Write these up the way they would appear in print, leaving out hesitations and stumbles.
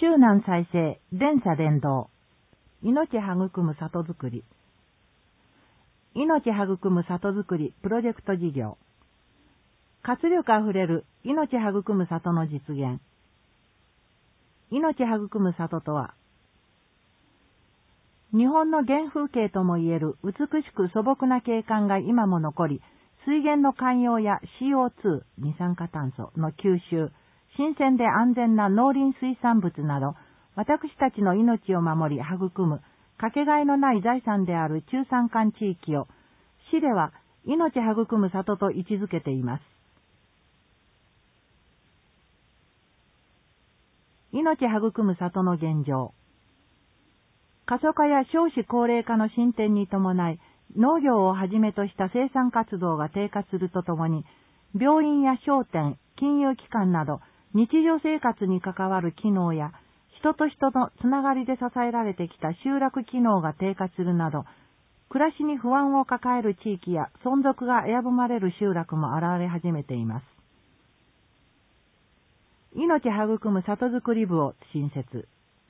周南再生、連鎖伝導。命育む里づくり。命育む里づくりプロジェクト事業。活力あふれる命育む里の実現。命育む里とは、日本の原風景ともいえる美しく素朴な景観が今も残り、水源の涵養や CO2、二酸化炭素の吸収、新鮮で安全な農林水産物など、私たちの命を守り育む、かけがえのない財産である中山間地域を、市では命育む里と位置づけています。命育む里の現状。過疎化や少子高齢化の進展に伴い、農業をはじめとした生産活動が低下するとともに、病院や商店、金融機関など、日常生活に関わる機能や、人と人のつながりで支えられてきた集落機能が低下するなど、暮らしに不安を抱える地域や存続が危ぶまれる集落も現れ始めています。命育む里づくり部を新設。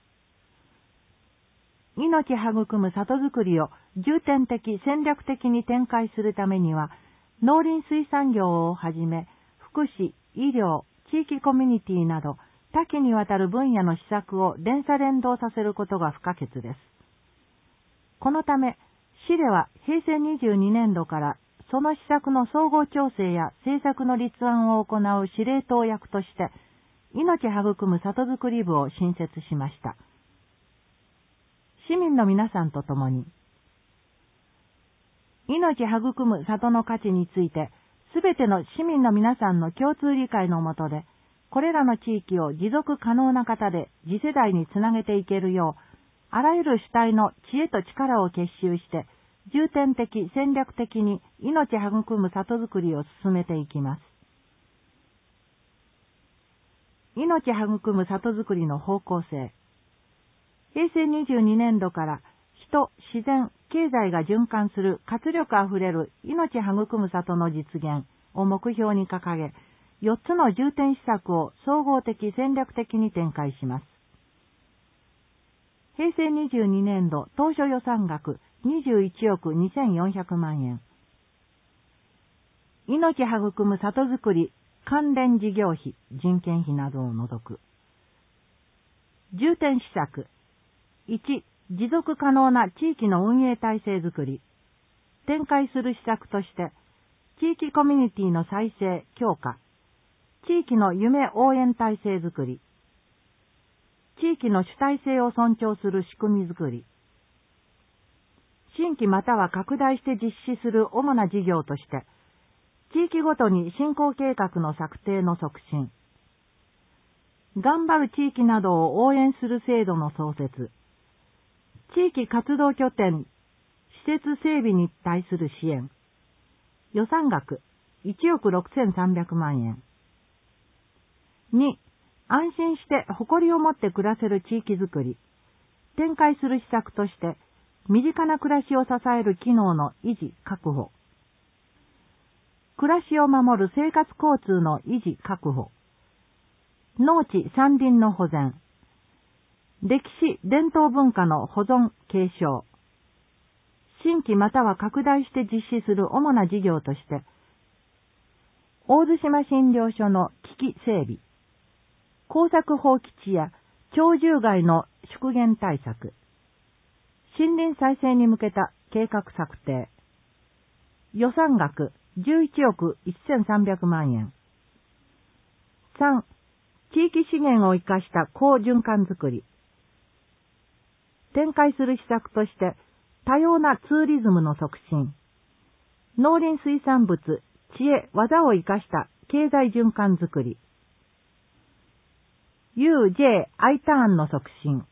命育む里づくりを重点的戦略的に展開するためには、農林水産業をはじめ、福祉、医療、地域コミュニティなど多岐にわたる分野の施策を連鎖連動させることが不可欠です。このため、市では平成22年度からその施策の総合調整や政策の立案を行う司令塔役として、命育む里づくり部を新設しました。市民の皆さんと共に、命育む里の価値について、すべての市民の皆さんの共通理解のもとで、これらの地域を持続可能な方で次世代につなげていけるよう、あらゆる主体の知恵と力を結集して、重点的戦略的に命育む里づくりを進めていきます。命育む里づくりの方向性。平成22年度から人、自然、経済が循環する活力あふれる命育む里の実現を目標に掲げ、4つの重点施策を総合的戦略的に展開します。平成22年度当初予算額21億2400万円。命育む里づくり関連事業費、人件費などを除く。重点施策。1、持続可能な地域の運営体制づくり。展開する施策として、地域コミュニティの再生、強化。地域の夢応援体制づくり。地域の主体性を尊重する仕組みづくり。新規または拡大して実施する主な事業として、地域ごとに振興計画の策定の促進。頑張る地域などを応援する制度の創設。地域活動拠点、施設整備に対する支援。予算額1億6300万円。2、安心して誇りを持って暮らせる地域づくり。展開する施策として、身近な暮らしを支える機能の維持・確保。暮らしを守る生活交通の維持・確保。農地・山林の保全。歴史・伝統文化の保存・継承。新規または拡大して実施する主な事業として、大津島診療所の機器整備。耕作放棄地や鳥獣害の縮減対策。森林再生に向けた計画策定。予算額11億1300万円。3、地域資源を生かした好循環づくり。展開する施策として、多様なツーリズムの促進。農林水産物、知恵、技を生かした経済循環づくり。UJ、Iターンの促進。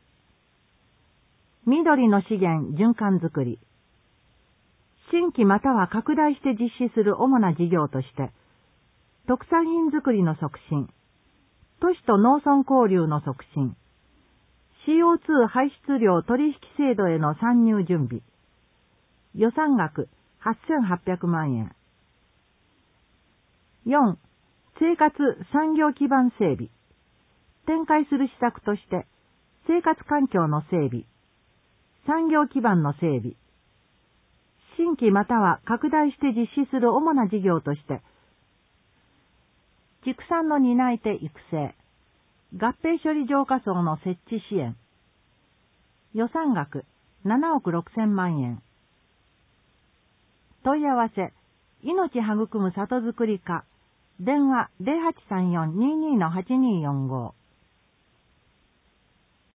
緑の資源循環づくり。新規または拡大して実施する主な事業として、特産品づくりの促進。都市と農村交流の促進。CO2 排出量取引制度への参入準備。予算額8800万円。4、生活産業基盤整備。展開する施策として、 生活環境の整備、産業基盤の整備、新規または拡大して実施する主な事業として、畜産の担い手育成、合併処理浄化槽の設置支援、予算額7億6千万円。問い合わせ、命育む里づくり課、電話 0834-22-8245